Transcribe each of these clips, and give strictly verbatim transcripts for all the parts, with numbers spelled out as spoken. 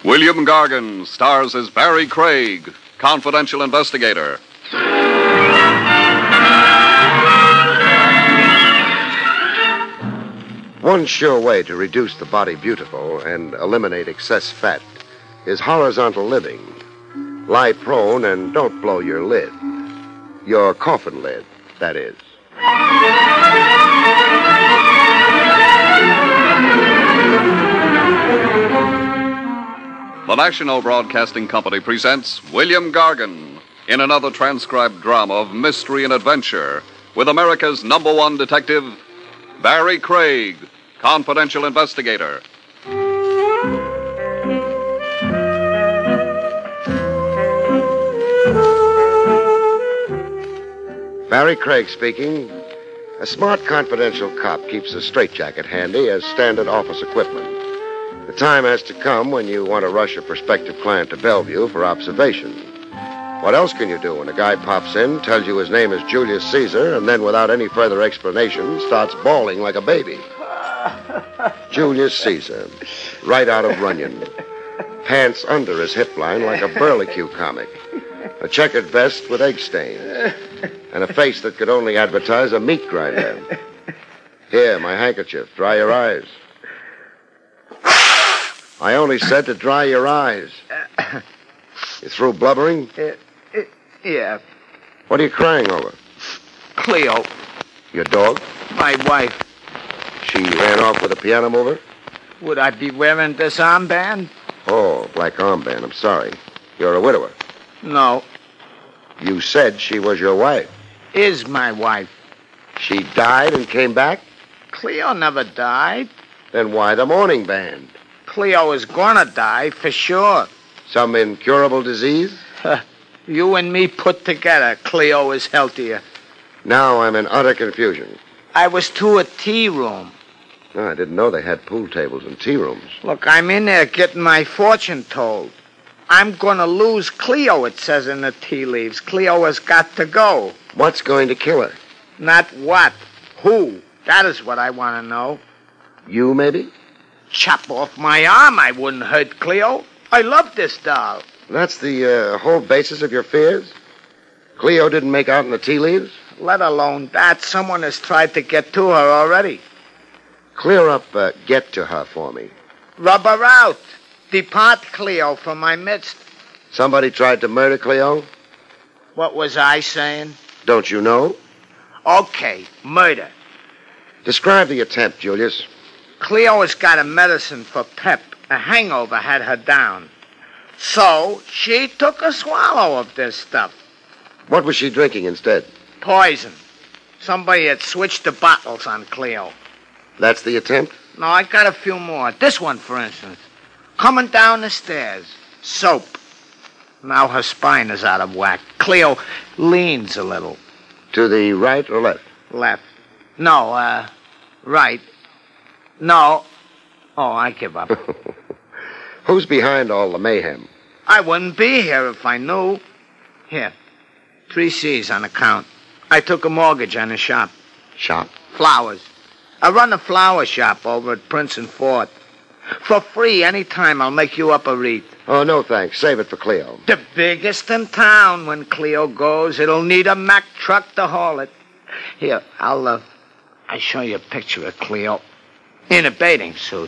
William Gargan stars as Barry Craig, confidential investigator. One sure way to reduce the body beautiful and eliminate excess fat is horizontal living. Lie prone and don't blow your lid. Your coffin lid, that is. The National Broadcasting Company presents William Gargan in another transcribed drama of mystery and adventure with America's number one detective, Barry Craig, confidential investigator. Barry Craig speaking. A smart confidential cop keeps a straitjacket handy as standard office equipment. The time has to come when you want to rush a prospective client to Bellevue for observation. What else can you do when a guy pops in, tells you his name is Julius Caesar, and then without any further explanation starts bawling like a baby? Julius Caesar, right out of Runyon. Pants under his hip line like a Burlicue comic. A checkered vest with egg stains. And a face that could only advertise a meat grinder. Here, my handkerchief. Dry your eyes. I only said to dry your eyes. You through blubbering? Uh, uh, yeah. What are you crying over? Cleo. Your dog? My wife. She ran off with a piano mover? Would I be wearing this armband? Oh, black armband. I'm sorry. You're a widower. No. You said she was your wife. Is my wife. She died and came back? Cleo never died. Then why the mourning band? Cleo is gonna die, for sure. Some incurable disease? You and me put together, Cleo is healthier. Now I'm in utter confusion. I was to a tea room. Oh, I didn't know they had pool tables and tea rooms. Look, I'm in there getting my fortune told. I'm gonna lose Cleo, it says in the tea leaves. Cleo has got to go. What's going to kill her? Not what. Who? That is what I want to know. You, maybe? Chop off my arm, I wouldn't hurt Cleo. I love this doll. That's the uh, whole basis of your fears? Cleo didn't make out in the tea leaves? Let alone that, someone has tried to get to her already. Clear up uh, get to her for me. Rub her out. Depart Cleo from my midst. Somebody tried to murder Cleo? What was I saying? Don't you know? Okay, murder. Describe the attempt, Julius. Cleo has got a medicine for pep. A hangover had her down. So she took a swallow of this stuff. What was she drinking instead? Poison. Somebody had switched the bottles on Cleo. That's the attempt? No, I got a few more. This one, for instance. Coming down the stairs. Soap. Now her spine is out of whack. Cleo leans a little. To the right or left? Left. No, uh, right. No. Oh, I give up. Who's behind all the mayhem? I wouldn't be here if I knew. Here. Three C's on account. I took a mortgage on a shop. Shop? Flowers. I run a flower shop over at Prince and Fort. For free, any time I'll make you up a wreath. Oh, no thanks. Save it for Cleo. The biggest in town. When Cleo goes, it'll need a Mack truck to haul it. Here, I'll, uh, I'll show you a picture of Cleo. In a bathing suit.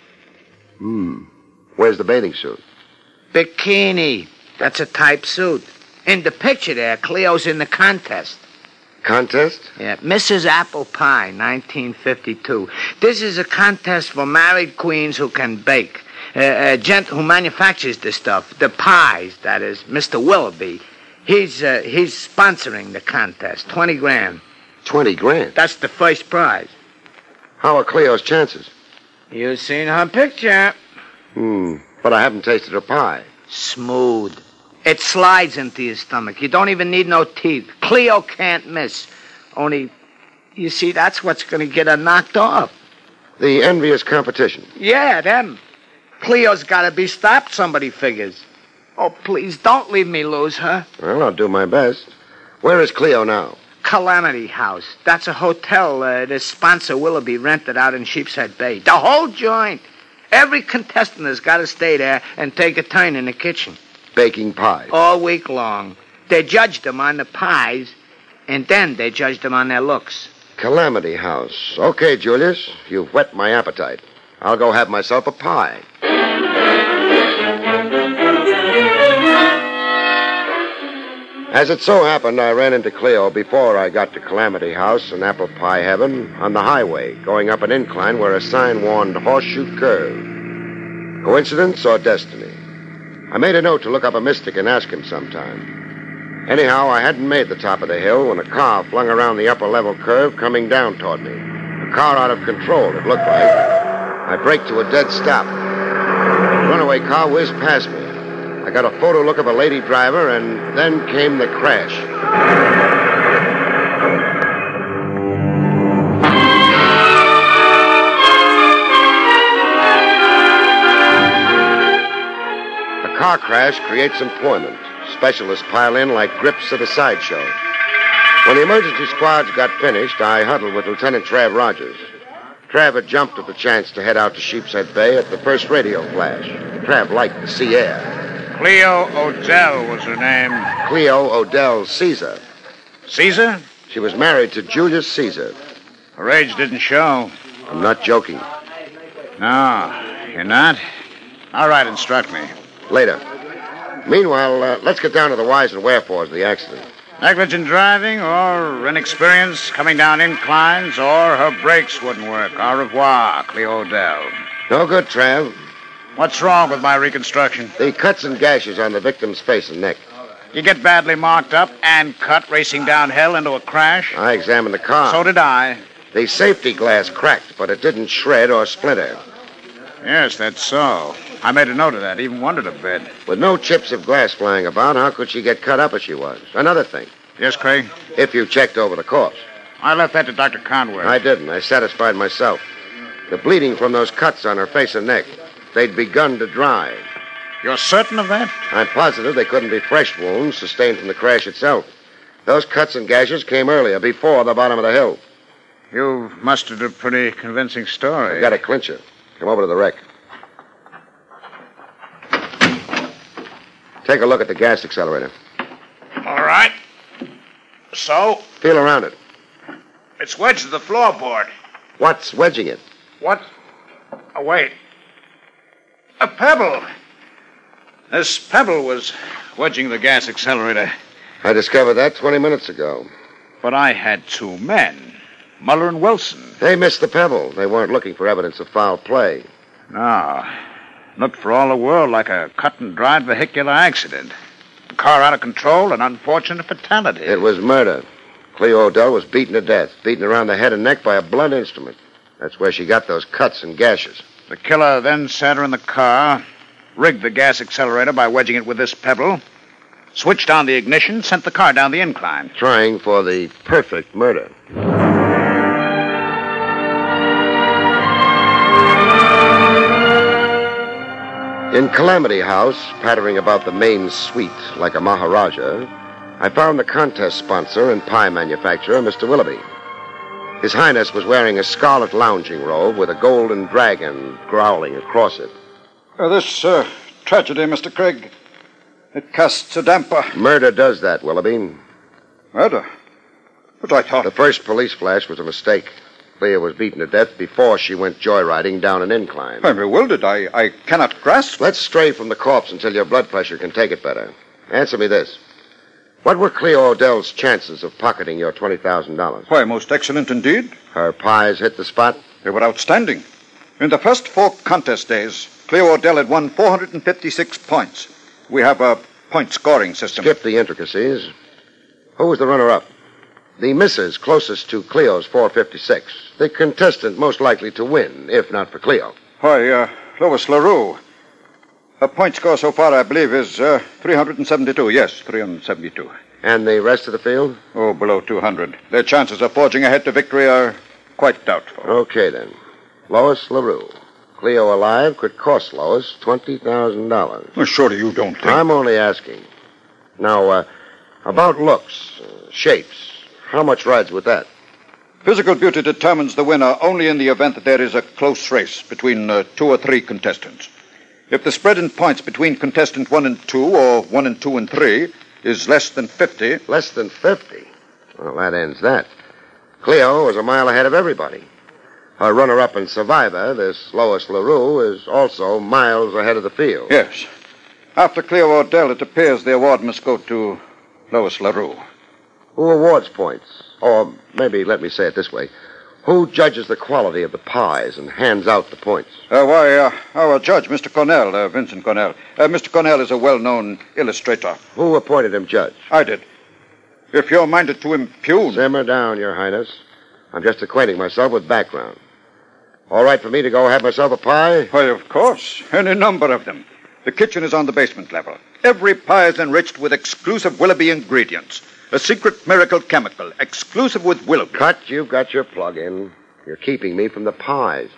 Hmm. Where's the bathing suit? Bikini. That's a type suit. In the picture there, Cleo's in the contest. Contest? Yeah, Missus Apple Pie, nineteen fifty-two. This is a contest for married queens who can bake. Uh, a gent who manufactures the stuff, the pies, that is, Mister Willoughby. He's uh, he's sponsoring the contest. Twenty grand. Twenty grand? That's the first prize. How are Cleo's chances? You've seen her picture. Hmm. But I haven't tasted her pie. Smooth. It slides into your stomach. You don't even need no teeth. Cleo can't miss. Only, you see, that's what's going to get her knocked off. The envious competition. Yeah, them. Cleo's got to be stopped, somebody figures. Oh, please, don't leave me lose her. Well, I'll do my best. Where is Cleo now? Calamity House. That's a hotel uh, this sponsor Willoughby rented out in Sheepshead Bay. The whole joint. Every contestant has got to stay there and take a turn in the kitchen. Baking pies. All week long. They judge them on the pies, and then they judge them on their looks. Calamity House. Okay, Julius, you've whet my appetite. I'll go have myself a pie. As it so happened, I ran into Cleo before I got to Calamity House and Apple Pie Heaven on the highway, going up an incline where a sign warned Horseshoe Curve. Coincidence or destiny? I made a note to look up a mystic and ask him sometime. Anyhow, I hadn't made the top of the hill when a car flung around the upper level curve coming down toward me. A car out of control, it looked like. I braked to a dead stop. The runaway car whizzed past me. I got a photo look of a lady driver, and then came the crash. A car crash creates employment. Specialists pile in like grips at a sideshow. When the emergency squads got finished, I huddled with Lieutenant Trav Rogers. Trav had jumped at the chance to head out to Sheepshead Bay at the first radio flash. Trav liked the sea air. Cleo Odell was her name. Cleo Odell Caesar. Caesar? She was married to Julius Caesar. Her age didn't show. I'm not joking. No, you're not? All right, instruct me. Later. Meanwhile, uh, let's get down to the whys and wherefores of the accident. Negligent driving or inexperience coming down inclines or her brakes wouldn't work. Au revoir, Cleo Odell. No good, Trav. What's wrong with my reconstruction? The cuts and gashes on the victim's face and neck. You get badly marked up and cut racing downhill into a crash? I examined the car. So did I. The safety glass cracked, but it didn't shred or splinter. Yes, that's so. I made a note of that, even wondered a bit. With no chips of glass flying about, how could she get cut up as she was? Another thing. Yes, Craig? If you checked over the corpse. I left that to Doctor Conway. I didn't. I satisfied myself. The bleeding from those cuts on her face and neck, they'd begun to dry. You're certain of that? I'm positive they couldn't be fresh wounds sustained from the crash itself. Those cuts and gashes came earlier, before the bottom of the hill. You've mustered a pretty convincing story. I've got a clincher. Come over to the wreck. Take a look at the gas accelerator. All right. So? Feel around it. It's wedged to the floorboard. What's wedging it? What? Oh, wait. A pebble. This pebble was wedging the gas accelerator. I discovered that twenty minutes ago. But I had two men, Muller and Wilson. They missed the pebble. They weren't looking for evidence of foul play. No. Looked for all the world like a cut-and-dried vehicular accident. A car out of control, an unfortunate fatality. It was murder. Cleo Odell was beaten to death, beaten around the head and neck by a blunt instrument. That's where she got those cuts and gashes. The killer then sat her in the car, rigged the gas accelerator by wedging it with this pebble, switched on the ignition, sent the car down the incline. Trying for the perfect murder. In Calamity House, pattering about the main suite like a Maharaja, I found the contest sponsor and pie manufacturer, Mister Willoughby. His Highness was wearing a scarlet lounging robe with a golden dragon growling across it. Uh, this uh, tragedy, Mister Craig, it casts a damper. Murder does that, Willoughby. Murder? But I thought... The first police flash was a mistake. Cleo was beaten to death before she went joyriding down an incline. I'm bewildered. I, I cannot grasp... Let's stray from the corpse until your blood pressure can take it better. Answer me this. What were Cleo Odell's chances of pocketing your twenty thousand dollars? Why, most excellent indeed. Her pies hit the spot? They were outstanding. In the first four contest days, Cleo Odell had won four hundred fifty-six points. We have a point scoring system. Skip the intricacies. Who was the runner-up? The missus closest to Cleo's four fifty-six. The contestant most likely to win, if not for Cleo. Why, uh, Lois LaRue. Her point score so far, I believe, is uh, three hundred seventy-two. Yes, three hundred seventy-two. And the rest of the field? Oh, below two hundred. Their chances of forging ahead to victory are quite doubtful. Okay, then. Lois LaRue. Cleo alive could cost Lois twenty thousand dollars. Well, surely you don't think... I'm only asking. Now, uh, about looks, uh, shapes. How much rides with that? Physical beauty determines the winner only in the event that there is a close race between uh, two or three contestants. If the spread in points between contestant one and two, or one and two and three, is less than fifty... Less than fifty? Well, that ends that. Cleo was a mile ahead of everybody. Her runner-up and survivor, this Lois LaRue, is also miles ahead of the field. Yes. After Cleo Ordell, it appears the award must go to Lois LaRue. Who awards points? Or maybe let me say it this way. Who judges the quality of the pies and hands out the points? Uh, why, uh, our judge, Mister Cornell, uh, Vincent Cornell. Uh, Mister Cornell is a well-known illustrator. Who appointed him judge? I did. If you're minded to impugn... Simmer down, Your Highness. I'm just acquainting myself with background. All right for me to go have myself a pie? Why, of course. Any number of them. The kitchen is on the basement level. Every pie is enriched with exclusive Willoughby ingredients. A secret miracle chemical, exclusive with Willoughby. Cut, you've got your plug in. You're keeping me from the pies.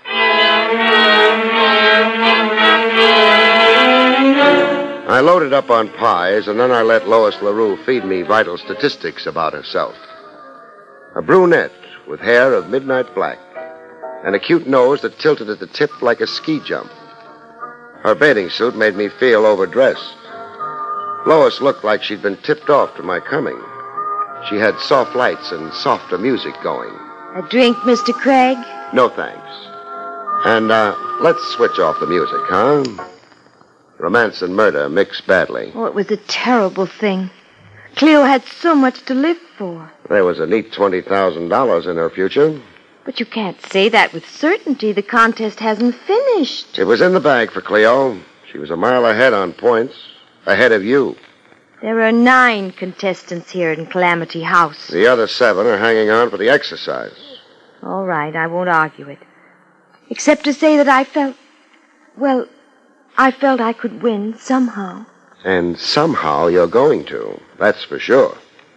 I loaded up on pies, and then I let Lois LaRue feed me vital statistics about herself. A brunette with hair of midnight black, and a cute nose that tilted at the tip like a ski jump. Her bathing suit made me feel overdressed. Lois looked like she'd been tipped off to my coming. She had soft lights and softer music going. A drink, Mister Craig? No, thanks. And, uh, let's switch off the music, huh? Romance and murder mix badly. Oh, it was a terrible thing. Cleo had so much to live for. There was a neat twenty thousand dollars in her future. But you can't say that with certainty. The contest hasn't finished. It was in the bag for Cleo. She was a mile ahead on points. Ahead of you. There are nine contestants here in Calamity House. The other seven are hanging on for the exercise. All right, I won't argue it. Except to say that I felt... Well, I felt I could win somehow. And somehow you're going to. That's for sure.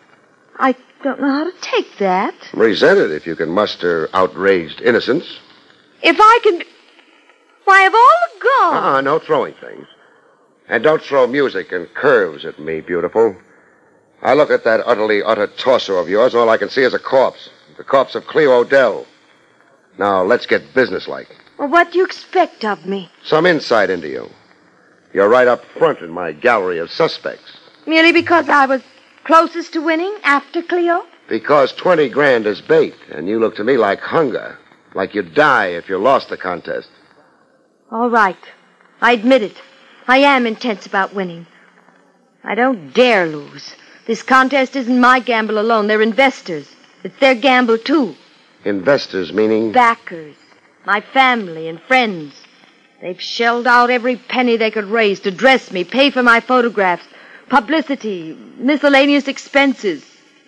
I don't know how to take that. Resent it if you can muster outraged innocence. If I can... Why, of all the gold... Uh-uh, no throwing things. And don't throw music and curves at me, beautiful. I look at that utterly utter torso of yours, and all I can see is a corpse. The corpse of Cleo Ordell. Now, let's get businesslike. Well, what do you expect of me? Some insight into you. You're right up front in my gallery of suspects. Merely because I was closest to winning after Cleo? Because twenty grand is bait, and you look to me like hunger. Like you'd die if you lost the contest. All right. I admit it. I am intense about winning. I don't dare lose. This contest isn't my gamble alone. They're investors. It's their gamble, too. Investors, meaning? Backers. My family and friends. They've shelled out every penny they could raise to dress me, pay for my photographs, publicity, miscellaneous expenses.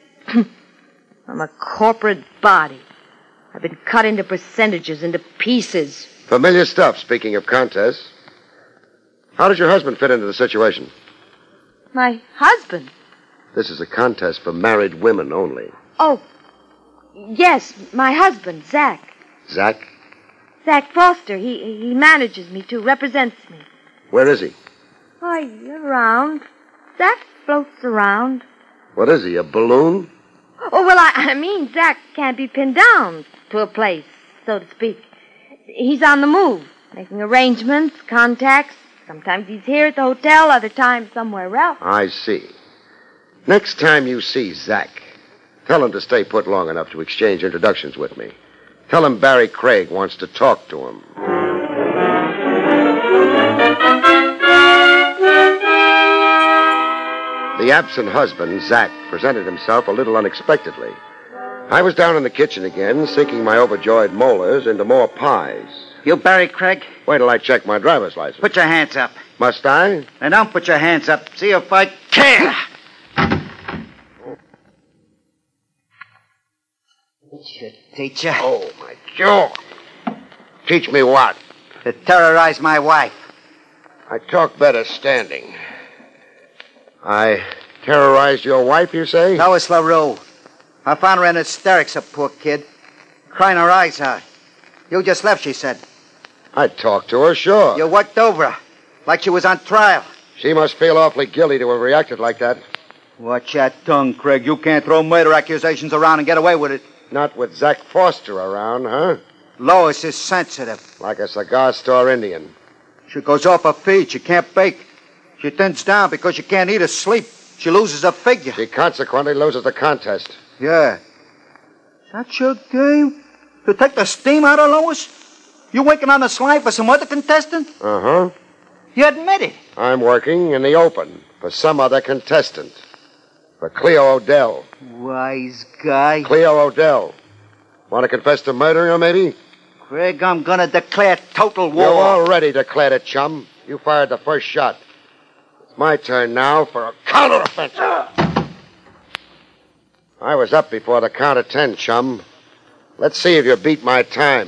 I'm a corporate body. I've been cut into percentages, into pieces. Familiar stuff, speaking of contests. How does your husband fit into the situation? My husband? This is a contest for married women only. Oh, yes, my husband, Zach. Zach? Zach Foster. He he manages me, too, represents me. Where is he? Why, around. Zach floats around. What is he, a balloon? Oh, well, I, I mean, Zach can't be pinned down to a place, so to speak. He's on the move, making arrangements, contacts. Sometimes he's here at the hotel, other times somewhere else. I see. Next time you see Zach, tell him to stay put long enough to exchange introductions with me. Tell him Barry Craig wants to talk to him. The absent husband, Zach, presented himself a little unexpectedly. I was down in the kitchen again, sinking my overjoyed molars into more pies. You Barry Craig? Wait till I check my driver's license. Put your hands up. Must I? And don't put your hands up. See if I can. Teacher. Oh, my jaw. Teach me what? To terrorize my wife. I talk better standing. I terrorized your wife, you say? Lois LaRue. I found her in hysterics, a poor kid. Crying her eyes out. You just left, she said. I talked to her, sure. You worked over her, like she was on trial. She must feel awfully guilty to have reacted like that. Watch that tongue, Craig. You can't throw murder accusations around and get away with it. Not with Zach Foster around, huh? Lois is sensitive. Like a cigar store Indian. She goes off her feet. She can't bake. She thins down because she can't eat or sleep. She loses her figure. She consequently loses the contest. Yeah. Is that your game? To take the steam out of Lois? You working on the slide for some other contestant? Uh-huh. You admit it. I'm working in the open for some other contestant. For Cleo Odell. Wise guy. Cleo Odell. Want to confess to murdering her, maybe? Craig, I'm gonna declare total war. You already declared it, chum. You fired the first shot. It's my turn now for a counteroffensive. I was up before the count of ten, chum. Let's see if you beat my time.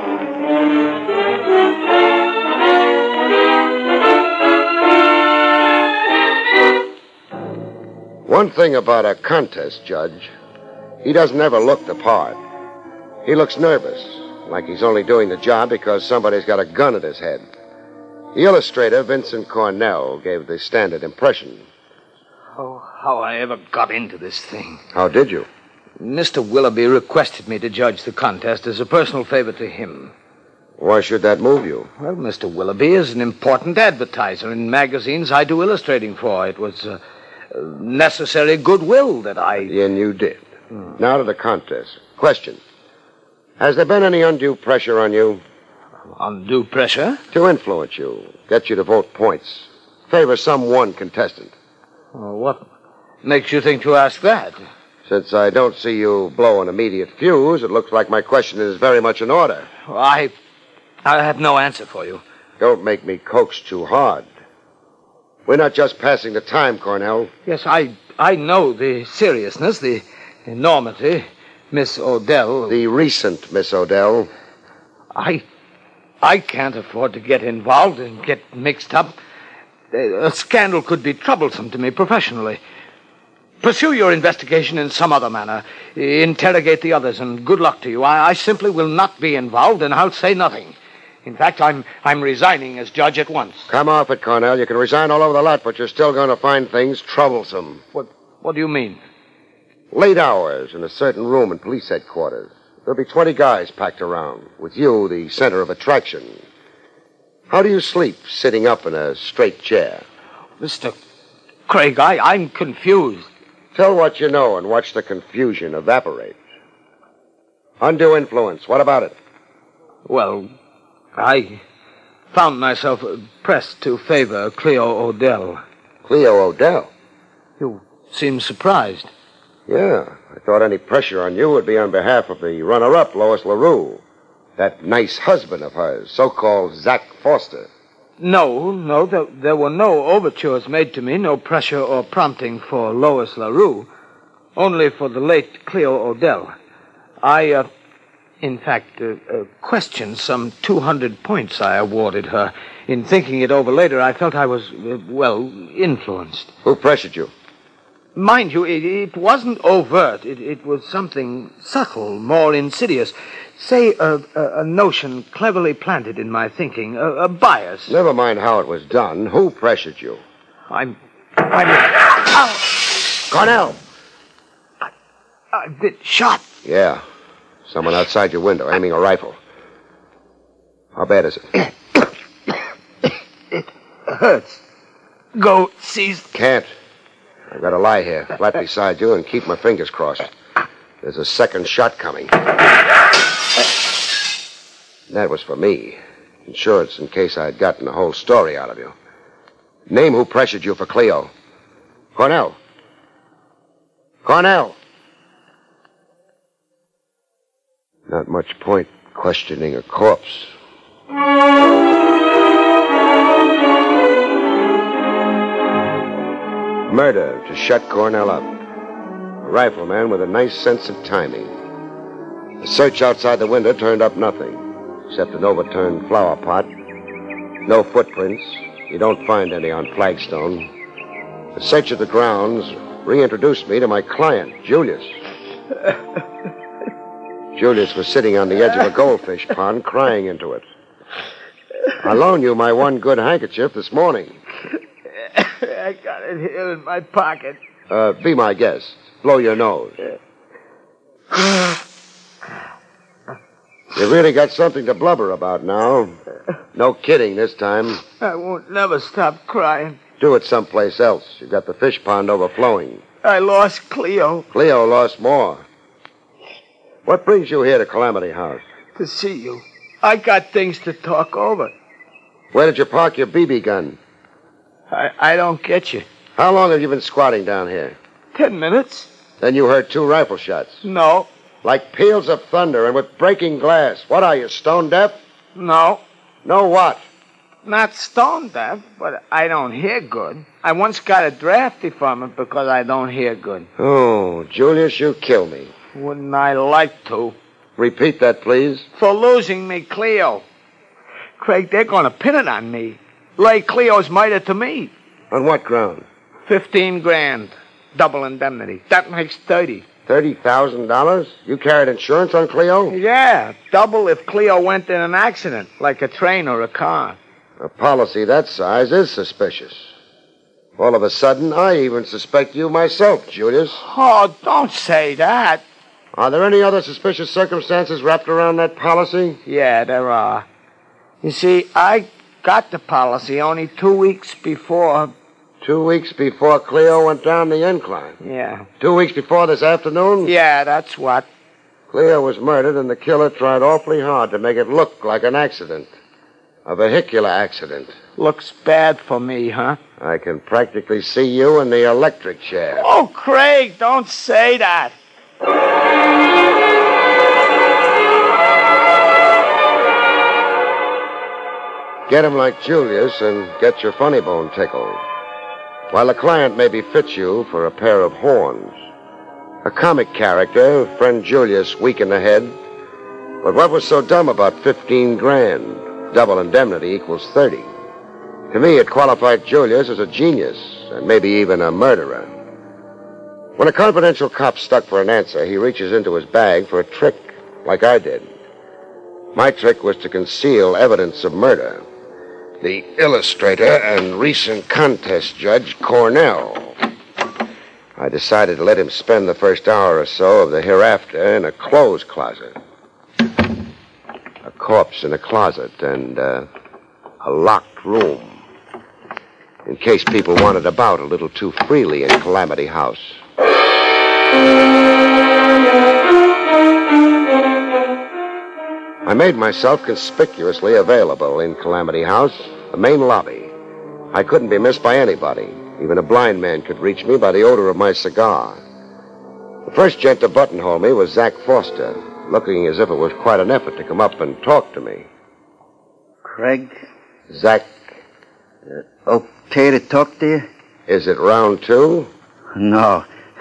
One thing about a contest judge, he doesn't ever look the part. He looks nervous, like he's only doing the job because somebody's got a gun at his head. The illustrator, Vincent Cornell, gave the standard impression. Oh, how I ever got into this thing. How did you? Mister Willoughby requested me to judge the contest as a personal favor to him. Why should that move you? Well, Mister Willoughby is an important advertiser in magazines I do illustrating for. It was uh, necessary goodwill that I... And you did. Hmm. Now to the contest. Question. Has there been any undue pressure on you? Undue pressure? To influence you, get you to vote points. Favor some one contestant. Well, what makes you think to ask that? Since I don't see you blow an immediate fuse, it looks like my question is very much in order. Well, I... I have no answer for you. Don't make me coax too hard. We're not just passing the time, Cornell. Yes, I I know the seriousness, the enormity. Miss Odell... The recent Miss Odell. I... I can't afford to get involved and get mixed up. A scandal could be troublesome to me professionally. Pursue your investigation in some other manner. Interrogate the others, and good luck to you. I, I simply will not be involved, and I'll say nothing. In fact, I'm I'm resigning as judge at once. Come off it, Cornell. You can resign all over the lot, but you're still going to find things troublesome. What What do you mean? Late hours in a certain room in police headquarters. There'll be twenty guys packed around, with you the center of attraction. How do you sleep sitting up in a straight chair? Mister Craig, I, I'm confused. Tell what you know and watch the confusion evaporate. Undue influence. What about it? Well, I found myself pressed to favor Cleo Odell. Cleo Odell? You seem surprised. Yeah, I thought any pressure on you would be on behalf of the runner-up, Lois LaRue. That nice husband of hers, so-called Zach Foster. No, no, there, there were no overtures made to me, no pressure or prompting for Lois LaRue, only for the late Cleo Odell. I, uh, in fact, uh, uh, questioned some two hundred points I awarded her. In thinking it over later, I felt I was, uh, well, influenced. Who pressured you? Mind you, it, it wasn't overt. It, it was something subtle, more insidious. Say, a, a, a notion cleverly planted in my thinking, a, a bias. Never mind how it was done. Who pressured you? I'm... I'm... Ow! Cornell! I, I've been shot. Yeah. Someone outside your window aiming a rifle. How bad is it? It hurts. Go seize... Can't. I've got to lie here, flat beside you, and keep my fingers crossed. There's a second shot coming. That was for me. Insurance in case I'd gotten the whole story out of you. Name who pressured you for Cleo. Cornell. Cornell. Not much point questioning a corpse. Murder to shut Cornell up. A rifleman with a nice sense of timing. The search outside the window turned up nothing, except an overturned flower pot. No footprints. You don't find any on flagstone. The search of the grounds reintroduced me to my client, Julius. Julius was sitting on the edge of a goldfish pond, crying into it. I loaned you my one good handkerchief this morning. I got it here in my pocket. Uh, be my guest. Blow your nose. You really got something to blubber about now. No kidding this time. I won't never stop crying. Do it someplace else. You've got the fish pond overflowing. I lost Cleo. Cleo lost more. What brings you here to Calamity House? To see you. I got things to talk over. Where did you park your B B gun? I, I don't get you. How long have you been squatting down here? Ten minutes? Then you heard two rifle shots. No. Like peals of thunder and with breaking glass. What are you, stone deaf? No. No what? Not stone deaf, but I don't hear good. I once got a drafty from it because I don't hear good. Oh, Julius, you kill me. Wouldn't I like to? Repeat that, please. For losing me Cleo. Craig, they're going to pin it on me. Lay Cleo's murder to me. On what ground? Fifteen grand. Double indemnity. That makes thirty. Thirty thousand dollars? You carried insurance on Cleo? Yeah, double if Cleo went in an accident, like a train or a car. A policy that size is suspicious. All of a sudden, I even suspect you myself, Julius. Oh, don't say that. Are there any other suspicious circumstances wrapped around that policy? Yeah, there are. You see, I got the policy only two weeks before. Two weeks before Cleo went down the incline? Yeah. Two weeks before this afternoon? Yeah, that's what. Cleo was murdered, and the killer tried awfully hard to make it look like an accident. A vehicular accident. Looks bad for me, huh? I can practically see you in the electric chair. Oh, Craig, don't say that. Get him like Julius and get your funny bone tickled. While the client maybe fits you for a pair of horns. A comic character, friend Julius, weak in the head. But what was so dumb about fifteen grand? Double indemnity equals thirty. To me, it qualified Julius as a genius, and maybe even a murderer. When a confidential cop's stuck for an answer, he reaches into his bag for a trick, like I did. My trick was to conceal evidence of murder. The illustrator and recent contest judge, Cornell. I decided to let him spend the first hour or so of the hereafter in a clothes closet. A corpse in a closet and uh, a locked room. In case people wandered about a little too freely in Calamity House. I made myself conspicuously available in Calamity House, the main lobby. I couldn't be missed by anybody. Even a blind man could reach me by the odor of my cigar. The first gent to buttonhole me was Zach Foster, looking as if it was quite an effort to come up and talk to me. Craig? Zach. Uh, okay to talk to you? Is it round two? No.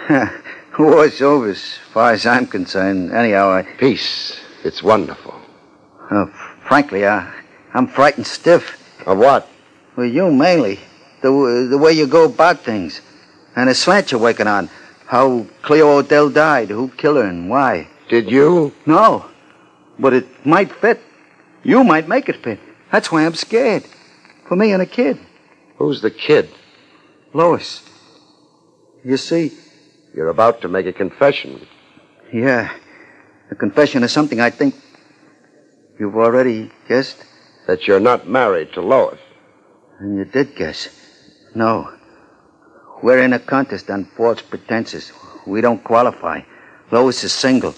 War's over as far as I'm concerned. Anyhow, I... Peace. It's wonderful. Uh, frankly, I, I'm frightened stiff. Of what? Well, you mainly. The, the way you go about things. And the slant you're working on. How Cleo Odell died, who killed her, and why. Did you? No. But it might fit. You might make it fit. That's why I'm scared. For me and a kid. Who's the kid? Lois. You see... You're about to make a confession. Yeah. A confession is something I think you've already guessed. That you're not married to Lois. And you did guess. No. We're in a contest on false pretenses. We don't qualify. Lois is single.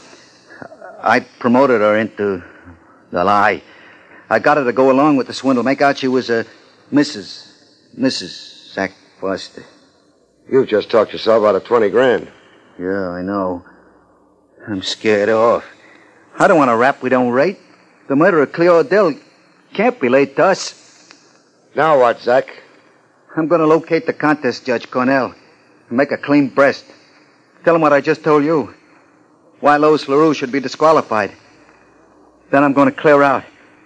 I promoted her into the lie. I got her to go along with the swindle, make out she was a Missus Missus Zach Foster. You just talked yourself out of twenty grand. Yeah, I know. I'm scared off. I don't want a rap we don't rate. The murder of Cleo Odell can't be laid to us. Now what, Zach? I'm going to locate the contest judge, Cornell, and make a clean breast. Tell him what I just told you. Why Lois LaRue should be disqualified. Then I'm going to clear out.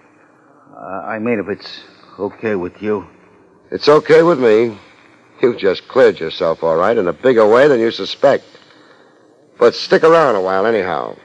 Uh, I mean, if it's okay with you. It's okay with me. You just cleared yourself, all right, in a bigger way than you suspect. But stick around a while anyhow.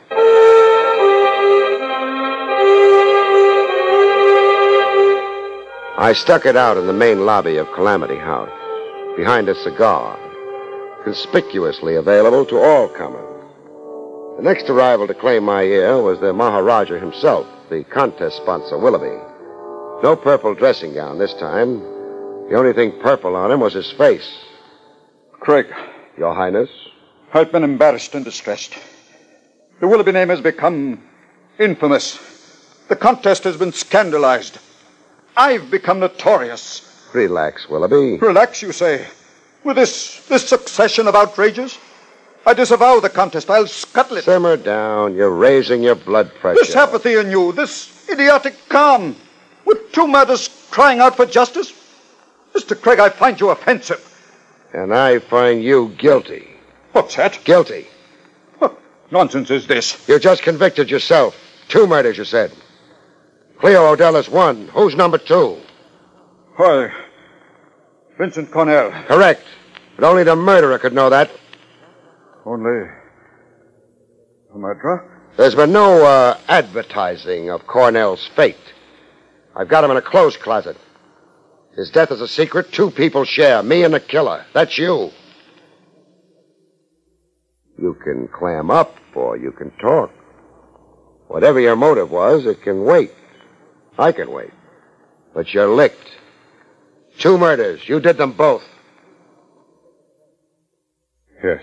I stuck it out in the main lobby of Calamity House, behind a cigar, conspicuously available to all comers. The next arrival to claim my ear was the Maharaja himself, the contest sponsor, Willoughby. No purple dressing gown this time. The only thing purple on him was his face. Craig. Your Highness? I've been embarrassed and distressed. The Willoughby name has become infamous. The contest has been scandalized. I've become notorious. Relax, Willoughby. Relax, you say? With this, this succession of outrages? I disavow the contest. I'll scuttle it. Simmer down. You're raising your blood pressure. This apathy in you, this idiotic calm, with two murders crying out for justice. Mister Craig, I find you offensive. And I find you guilty. What's that? Guilty. What nonsense is this? You just convicted yourself. Two murders, you said. Cleo Odell is one. Who's number two? Why, Vincent Cornell. Correct. But only the murderer could know that. Only a murderer? There's been no uh, advertising of Cornell's fate. I've got him in a clothes closet. His death is a secret two people share, me and the killer. That's you. You can clam up or you can talk. Whatever your motive was, it can wait. I can wait. But you're licked. Two murders. You did them both. Yes.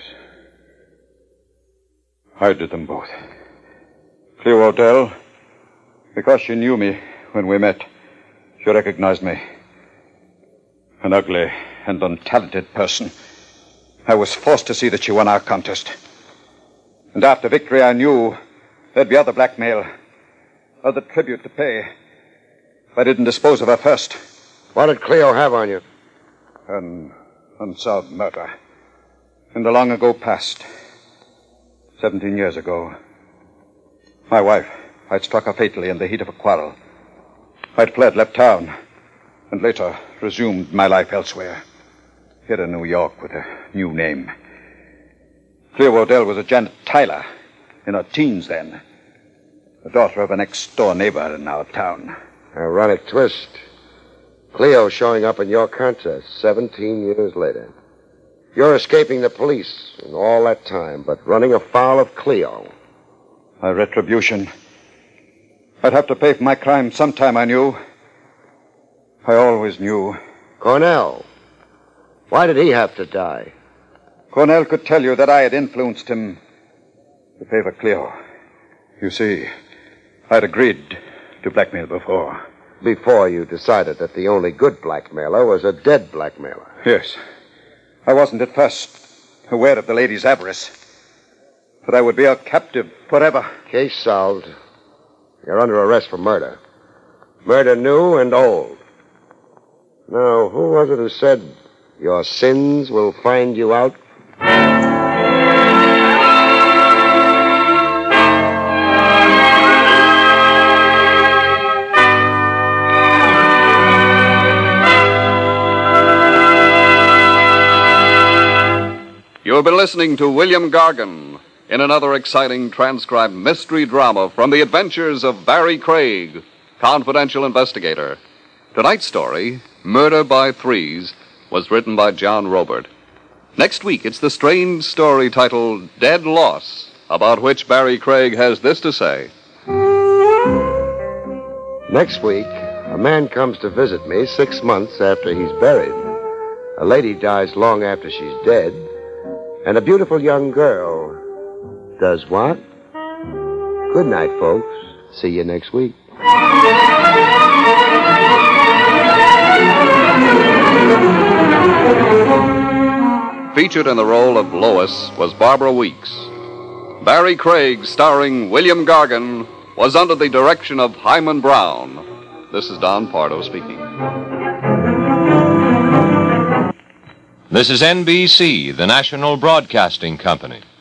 I did them both. Cleo Odell, because she knew me when we met, she recognized me. An ugly and untalented person. I was forced to see that she won our contest. And after victory, I knew there'd be other blackmail, other tribute to pay. If I didn't dispose of her first. What did Cleo have on you? An unsolved murder. In the long ago past. Seventeen years ago. My wife, I'd struck her fatally in the heat of a quarrel. I'd fled, left town, and later resumed my life elsewhere. Here in New York with a new name. Cleo Odell was a Janet Tyler, in her teens then. The daughter of a next-door neighbor in our town. Ironic twist. Cleo showing up in your contest seventeen years later. You're escaping the police and all that time, but running afoul of Cleo. My retribution. I'd have to pay for my crime sometime, I knew. I always knew. Cornell. Why did he have to die? Cornell could tell you that I had influenced him to favor Cleo. You see, I'd agreed to blackmail before. Before you decided that the only good blackmailer was a dead blackmailer. Yes. I wasn't at first aware of the lady's avarice. That I would be her captive forever. Case solved. You're under arrest for murder. Murder new and old. Now, who was it who said, your sins will find you out? You have been listening to William Gargan in another exciting transcribed mystery drama from the adventures of Barry Craig, confidential investigator. Tonight's story, Murder by Threes, was written by John Robert. Next week, it's the strange story titled Dead Loss, about which Barry Craig has this to say. Next week, a man comes to visit me six months after he's buried. A lady dies long after she's dead. And a beautiful young girl does what? Good night, folks. See you next week. Featured in the role of Lois was Barbara Weeks. Barry Craig, starring William Gargan, was under the direction of Hyman Brown. This is Don Pardo speaking. This is N B C, the National Broadcasting Company.